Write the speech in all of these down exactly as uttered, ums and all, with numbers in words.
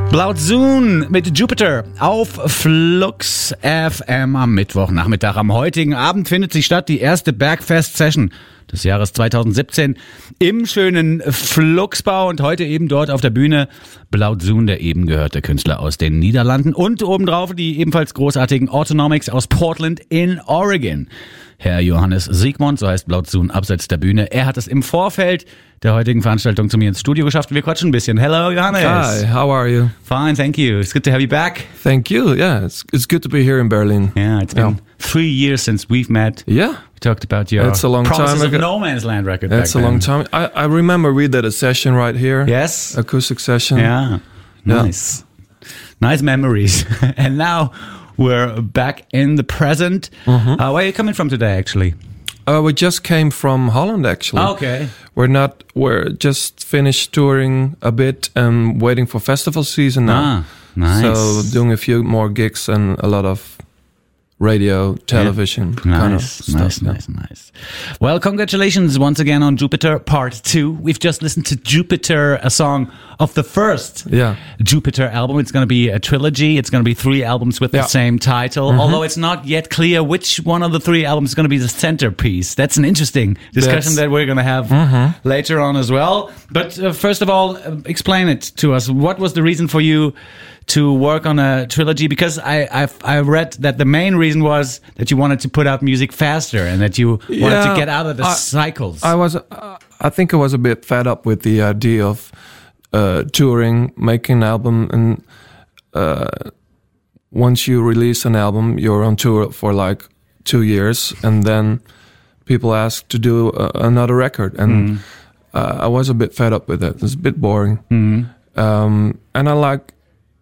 Blauzoon mit Jupiter auf Flux F M am Mittwochnachmittag. Am heutigen Abend findet sie statt, die erste Bergfest-Session des Jahres zwanzig siebzehn im schönen Fluxbau und heute eben dort auf der Bühne Blauzoon, der eben gehörte Künstler aus den Niederlanden und obendrauf die ebenfalls großartigen Autonomics aus Portland in Oregon. Herr Johannes Siegmund, so heißt Blauzoon abseits der Bühne, er hat es im Vorfeld der heutigen Veranstaltung zu mir ins Studio geschafft. Wir quatschen ein bisschen. Hello, Johannes. Hi, how are you? Fine, thank you. It's good to have you back. Thank you. Yeah, it's it's good to be here in Berlin. Yeah, it's been Yeah. three years since we've met. Yeah. We talked about your It's a long Promises time of ago. No Man's Land record. That's back a long then. time. I, I remember we did a session right here. Yes. Acoustic session. Yeah. Yeah. Nice. Nice memories. And now we're back in the present. Mm-hmm. Uh, where are you coming from today, actually? Uh, we just came from Holland, actually. Okay. We're not. We're just finished touring a bit and waiting for festival season now. Ah, nice. So doing a few more gigs and a lot of radio, television Yeah. kind of Nice, stuff. nice, yeah. nice, nice. Well, congratulations once again on Jupiter Part two. We've just listened to Jupiter, a song of the first Yeah. Jupiter album. It's going to be a trilogy. It's going to be three albums with Yeah. the same title, Mm-hmm. although it's not yet clear which one of the three albums is going to be the centerpiece. That's an interesting discussion That's- that we're going to have Mm-hmm. later on as well. But uh, first of all, uh, explain it to us. What was the reason for you to work on a trilogy? Because I I've, I read that the main reason was that you wanted to put out music faster and that you wanted to Yeah, get out of the I- cycles. I was, uh, I think I was a bit fed up with the idea of uh, touring, making an album, and uh, once you release an album, you're on tour for like two years, and then people ask to do uh, another record, and uh, I was a bit fed up with it. It's a bit boring, um, and I like.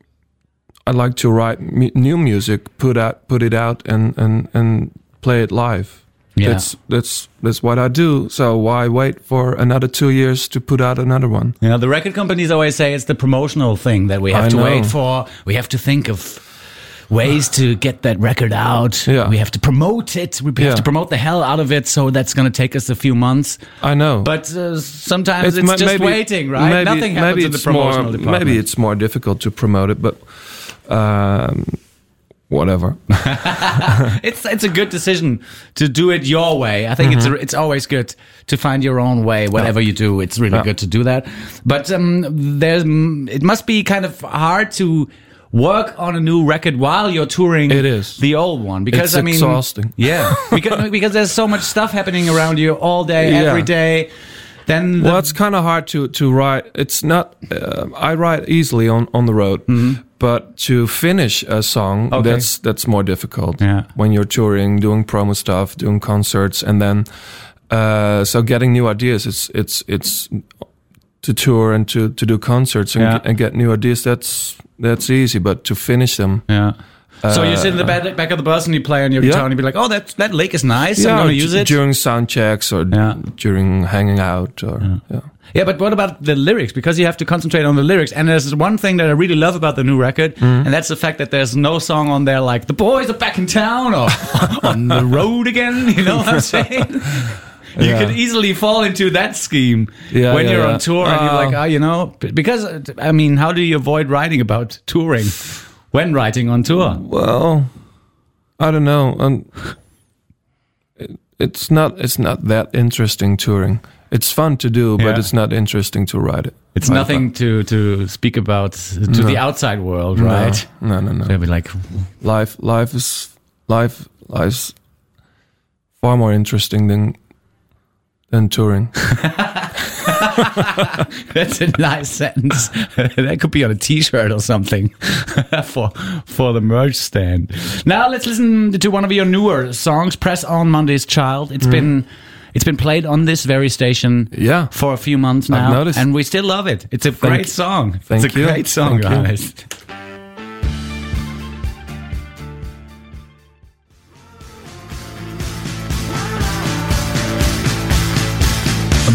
I like to write mu- new music, put out, put it out, and and and play it live. Yeah. That's that's that's what I do. So why wait for another two years to put out another one? You know, the record companies always say it's the promotional thing that we have I to know. wait for. We have to think of ways to get that record out. Yeah. We have to promote it. We have Yeah. to promote the hell out of it. So that's going to take us a few months. I know, But uh, sometimes it's, ma- just waiting, right? Maybe, Nothing happens maybe in the it's promotional more, department. Maybe it's more difficult to promote it, but um, whatever. It's it's a good decision to do it your way. I think it's a, it's always good to find your own way. Whatever you do, it's really Yeah. good to do that. But um, there's mm, it must be kind of hard to work on a new record while you're touring. It is. The old one because It's I mean exhausting. Yeah, because because there's so much stuff happening around you all day, Yeah. every day. Then the, Well, it's kind of hard to to write. It's not. Uh, I write easily on on the road, but to finish a song, Mm-hmm. Okay. that's that's more difficult. Yeah. When you're touring, doing promo stuff, doing concerts, and then uh, so getting new ideas. It's it's it's to tour and to to do concerts and, Yeah. get, and get new ideas. That's that's easy, but to finish them. yeah. So you sit in the back, back of the bus and you play on your Yeah. guitar and you be like, oh, that that lick is nice. I'm going to use d- it. during sound checks or Yeah. during hanging out or yeah. Yeah, but what about the lyrics? Because you have to concentrate on the lyrics. And there's one thing that I really love about the new record, Mm-hmm. and that's the fact that there's no song on there like "The Boys Are Back in Town" or "On the Road Again." You know what I'm saying? You Yeah. could easily fall into that scheme Yeah, when yeah, you're yeah. on tour and you're Uh, like, oh, you know, b- because I mean, how do you avoid writing about touring when writing on tour? Well, I don't know. Um, it, it's not. It's not that interesting touring. It's fun to do, but Yeah. it's not interesting to write it. It's Right, nothing to to speak about to the outside world, but- right? No, no, no. They'll be like, Life, life is life. Life's far more interesting than than touring. that's a nice sentence. That could be on a T-shirt or something for for the merch stand. Now let's listen to one of your newer songs, "Press On Monday's Child." It's been it's been played on this very station Yeah. for a few months I've now, noticed. and we still love it. It's a great song. thank it's a you. great song, Thank you. guys.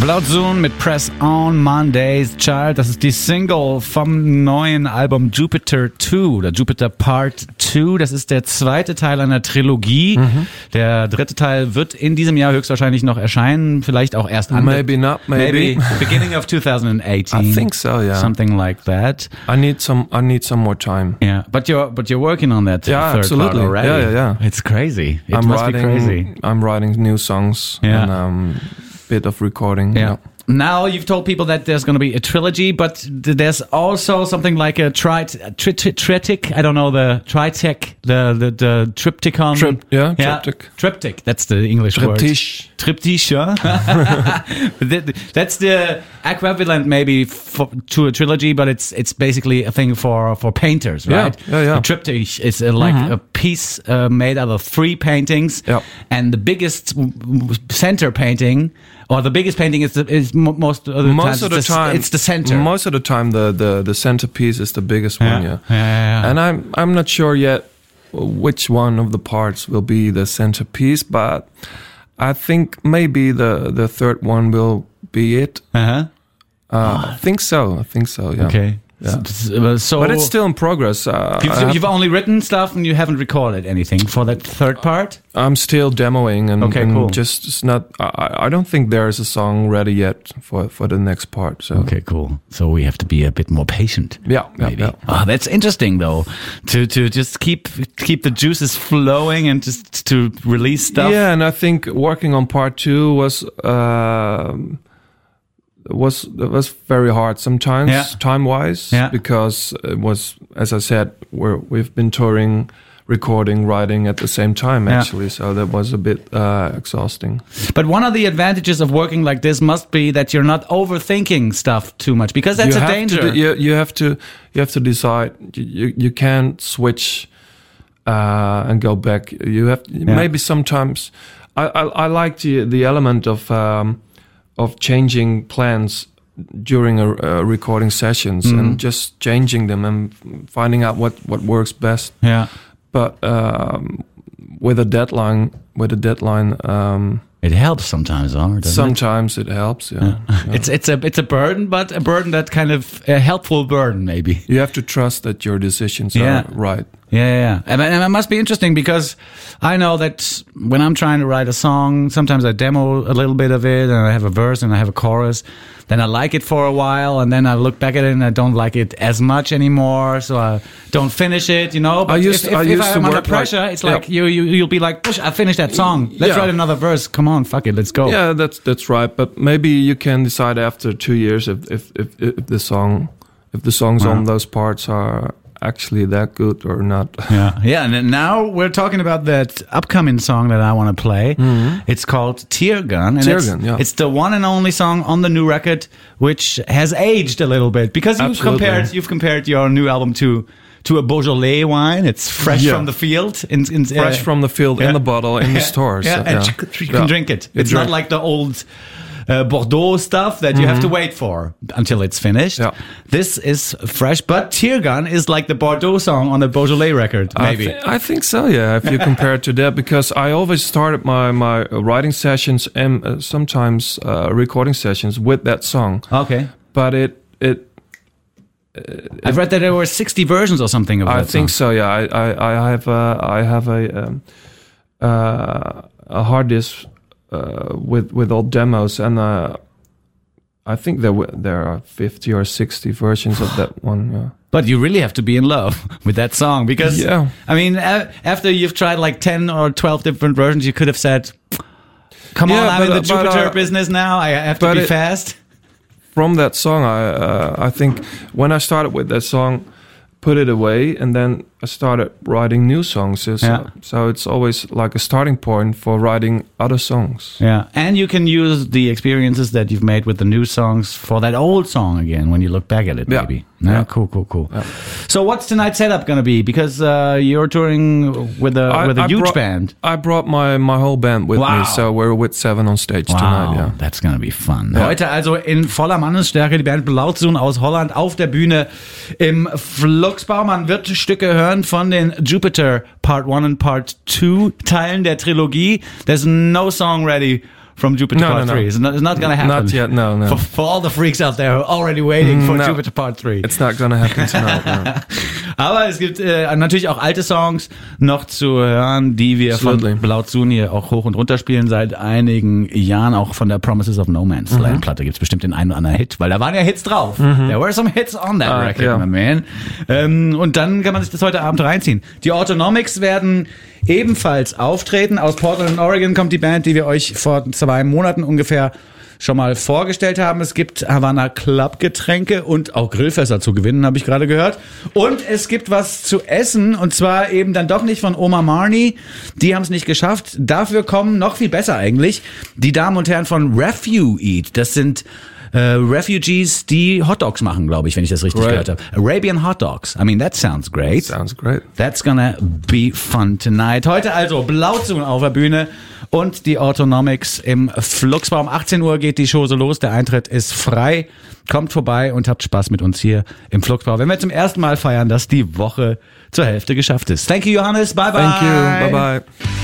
Blautzun mit Press On Monday's Child. Das ist die Single vom neuen Album Jupiter zwei oder Jupiter Part zwei. Das ist der zweite Teil einer Trilogie. Mhm. Der dritte Teil wird in diesem Jahr höchstwahrscheinlich noch erscheinen. Vielleicht auch erst an. Maybe not, maybe. maybe. Beginning of twenty eighteen. I think so, yeah. Something like that. I need some, I need some more time. Yeah, but you're, but you're working on that yeah, third absolutely. part already. Yeah, yeah, yeah. It's crazy. It I'm must writing, be crazy. I'm writing new songs. Yeah. And, um, bit of recording. Yeah. yeah. Now you've told people that there's going to be a trilogy, but there's also something like a tri- tri- tri- tritic. I don't know the tritech, the the, the triptychon. Trip, yeah, yeah, triptych. Triptych. That's the English Triptych. word. Triptych. Yeah. That's the equivalent maybe for, to a trilogy, but it's it's basically a thing for for painters, right? Yeah, yeah, yeah. A triptych is uh, like mm-hmm. a piece uh, made out of three paintings, yeah. and the biggest center painting. Or the biggest painting is the, is most of the most times of the it's the, time it's the center. Most of the time, the the the centerpiece is the biggest yeah. one. Yeah. Yeah, yeah, yeah. And I'm I'm not sure yet which one of the parts will be the centerpiece, but I think maybe the the third one will be it. Uh-huh. Uh, I think so. I think so. Yeah. Okay. Yeah. So, so, but it's still in progress. Uh, you've, you've only written stuff and you haven't recorded anything for that third part? I'm still demoing and, okay, and cool. just it's not. I, I don't think there is a song ready yet for, for the next part. So okay, cool. So we have to be a bit more patient. Yeah, yeah, maybe. yeah. Oh, that's interesting though. To to just keep keep the juices flowing and just to release stuff. Yeah, and I think working on part two was. Uh, was it was very hard sometimes yeah. time wise yeah. because it was, as I said, we're we've been touring, recording, writing at the same time actually, yeah. so that was a bit uh, exhausting. But one of the advantages of working like this must be that you're not overthinking stuff too much, because that's you a have danger. To, you, you have to you have to decide. You you can't switch uh, and go back. You have yeah. maybe sometimes. I I, I like the the element of. Um, of changing plans during a, a recording sessions mm. and just changing them and finding out what, what works best. Yeah. But um, with a deadline, with a deadline, um, it helps sometimes, huh? Sometimes it? it helps. Yeah. yeah. yeah. It's it's a it's a burden, but a burden that kind of a helpful burden, maybe. You have to trust that your decisions yeah. are right. Yeah, yeah, and, and it must be interesting because I know that when I'm trying to write a song, sometimes I demo a little bit of it, and I have a verse and I have a chorus. Then I like it for a while, and then I look back at it and I don't like it as much anymore, so I don't finish it. You know, but I used, if, if, I if used I'm to under work pressure, like, it's like yeah. you you you'll be like, push, I finished that song. Let's yeah. write another verse. Come on, fuck it, let's go. Yeah, that's that's right. But maybe you can decide after two years if if if, if the song if the songs wow. on those parts are actually that good or not. Yeah, yeah. And then now we're talking about that upcoming song that I want to play. Mm-hmm. It's called Tear Gun. And Tear it's, Gun, yeah. It's the one and only song on the new record which has aged a little bit because you've Absolutely. compared you've compared your new album to to a Beaujolais wine. It's fresh yeah. from the field. In, in, fresh uh, from the field yeah. in the bottle in the stores. Yeah, so, and yeah. you can yeah. drink it. You It's drink. not like the old uh, Bordeaux stuff that you mm-hmm. have to wait for until it's finished. Yeah. This is fresh, but Tear Gun is like the Bordeaux song on the Beaujolais record, maybe. I, th- I think so, yeah, if you compare it to that, because I always started my, my writing sessions and uh, sometimes uh, recording sessions with that song. Okay. But it... it I've read that there were sixty versions or something of that I think song. so, yeah. I, I, I have a, I have a, um, uh, a hard disk uh, with with all demos, and uh, I think there w- there are fifty or sixty versions of that one. Yeah. But you really have to be in love with that song because, yeah. I mean, a- after you've tried like ten or twelve different versions, you could have said, come yeah, on, I'm but, in the but, Jupiter uh, business now. I have to be it, fast. From that song, I uh, I think when I started with that song, put it away, and then I started writing new songs. So, Yeah. so it's always like a starting point for writing other songs. Yeah, and you can use the experiences that you've made with the new songs for that old song again when you look back at it, Yeah. maybe. Yeah, Yeah. cool, cool, cool. Yeah. So what's tonight's setup going to be? Because uh, you're touring with a I- with a I huge brought- band. I brought my, my whole band with Wow. me, so we're with seven on stage Wow, tonight. Yeah. that's gonna be fun. Ja. Heute also in voller Mannesstärke die Band Blautzun aus Holland auf der Bühne im Fluxbau. Man wird Stücke hören von den Jupiter Part one und Part two Teilen der Trilogie. There's no song ready from Jupiter No, Part no, no. three. It's not, it's not gonna happen. Not yet, no, no. For, for all the freaks out there who are already waiting for No. Jupiter Part three. It's not gonna happen tonight, no. Aber es gibt äh, natürlich auch alte Songs noch zu hören, die wir Absolutely. von Blauzun hier auch hoch und runter spielen seit einigen Jahren. Auch von der Promises of No Man's Land Platte gibt's bestimmt den einen oder anderen Hit, weil da waren ja Hits drauf. There were some hits on that Ah, record, ja. my man. Ähm, und dann kann man sich das heute Abend reinziehen. Die Autonomics werden ebenfalls auftreten. Aus Portland, Oregon kommt die Band, die wir euch vor zwei Monaten ungefähr schon mal vorgestellt haben. Es gibt Havana Club Getränke und auch Grillfässer zu gewinnen, habe ich gerade gehört. Und es gibt was zu essen und zwar eben dann doch nicht von Oma Marnie. Die haben es nicht geschafft. Dafür kommen noch viel besser eigentlich die Damen und Herren von Refu Eat. Das sind äh, Refugees, die Hotdogs machen, glaube ich, wenn ich das richtig Right. gehört habe. Arabian Hot Dogs. I mean, that sounds great. Sounds great. That's gonna be fun tonight. Heute also Blauzun auf der Bühne und die Autonomics im Fluxbar. Um achtzehn Uhr geht die Show so los. Der Eintritt ist frei. Kommt vorbei und habt Spaß mit uns hier im Fluxbar. Wenn wir zum ersten Mal feiern, dass die Woche zur Hälfte geschafft ist. Thank you, Johannes. Bye, bye. Thank you. Bye bye.